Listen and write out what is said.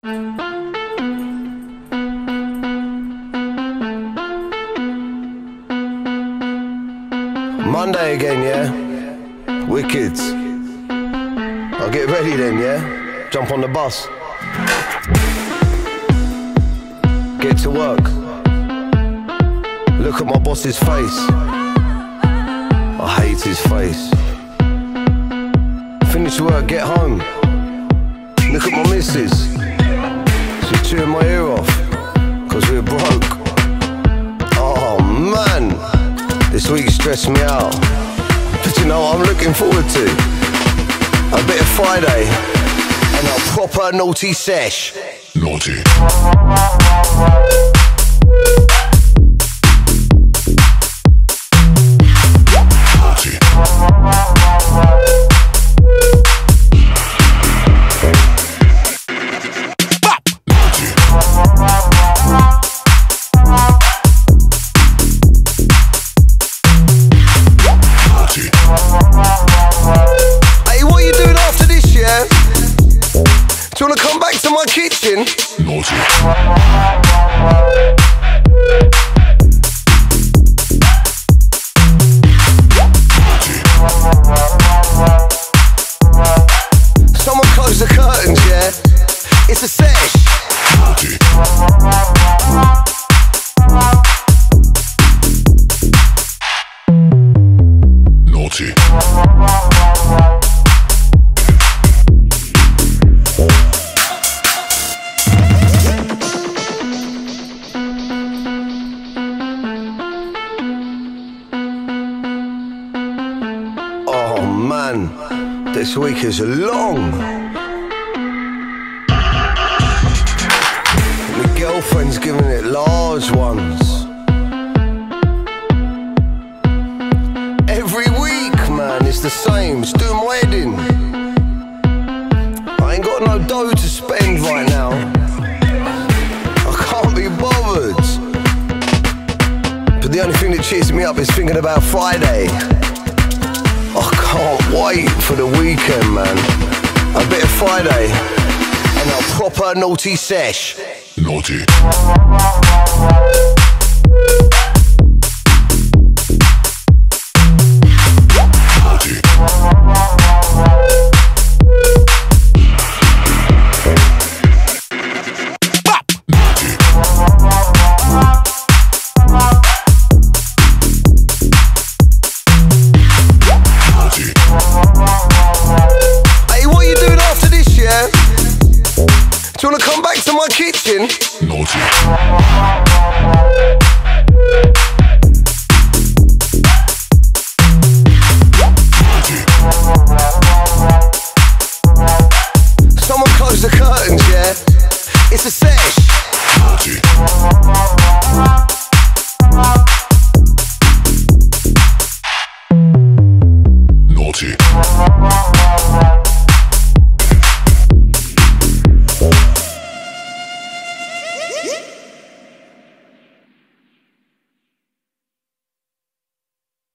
Monday again, yeah? Wicked. I'll get ready then, yeah? Jump on the bus. Get to work. Look at my boss's face. I hate his face. Finish work, get home. Look at my missus. She's chewing my ear off, 'cause we're broke. Oh man, this week stressed me out. But you know what I'm looking forward to? A bit of Friday and a proper naughty sesh. Naughty. Do you wanna come back to my kitchen? Naughty. Someone close the curtains, yeah? It's a sesh. Naughty. Naughty. Oh man, this week is long. My girlfriend's giving it large ones. Every week, man, it's the same. It's doing my wedding. I ain't got no dough to spend right now. I can't be bothered. But the only thing that cheers me up is thinking about Friday. I can't wait for the weekend, man. A bit of Friday and a proper naughty sesh. Naughty. Naughty. Hey, what are you doing after this, yeah? Do you wanna come back to my kitchen? Naughty.